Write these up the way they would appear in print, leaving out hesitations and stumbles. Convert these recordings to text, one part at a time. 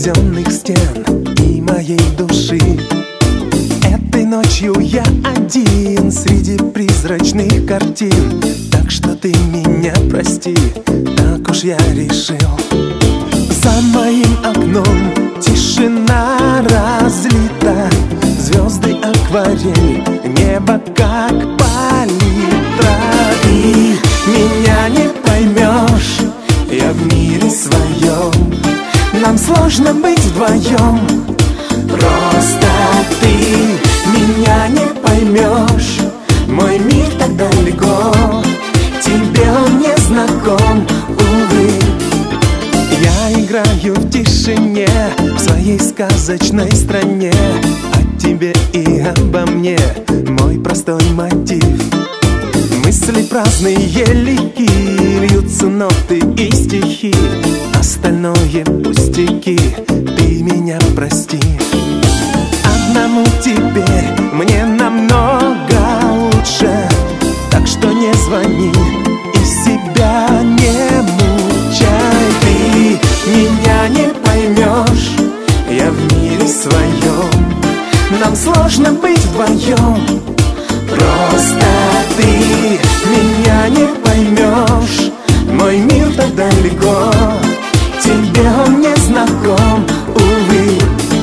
темных стен и моей души. Этой ночью я один среди призрачных картин. Так что ты меня прости, так уж я решил. За моим окном тишина разлита, звезды акварель, небо как палитра. Ты меня не поймешь, я в мире своем. Нам сложно быть вдвоем. Просто ты меня не поймешь. Мой мир так далеко, тебе он не знаком, увы. Я играю в тишине в своей сказочной стране. О тебе и обо мне мой простой мотив. Мысли праздные легки, льются ноты и стихи. Остальное пустяки, ты меня прости. Одному теперь мне намного лучше. Так что не звони и себя не мучай. Ты меня не поймешь, я в мире своем. Нам сложно быть вдвоем. Просто ты меня не поймешь. Мой мир так далеко, тебе он не знаком, увы.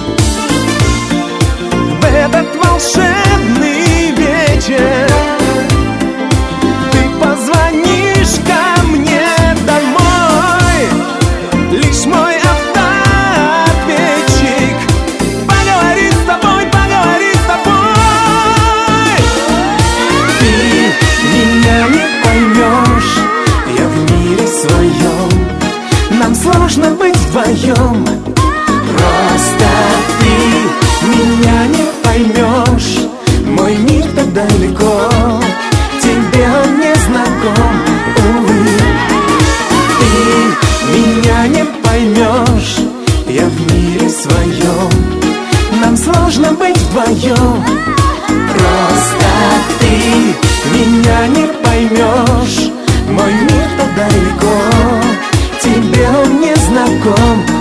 В этот волшебный вечер ты позвонишь ко мне домой. Лишь мой автоответчик поговорит с тобой, поговорит с тобой. Ты меня не поймешь, я в мире своем. Нам сложно быть вдвоем. Просто ты меня не поймешь. Мой мир так далеко, тебе он не знаком, увы. Ты меня не поймешь, я в мире своем. Нам сложно быть вдвоем. Просто ты меня не поймешь. Мой мир так далеко, тебе он не знаком.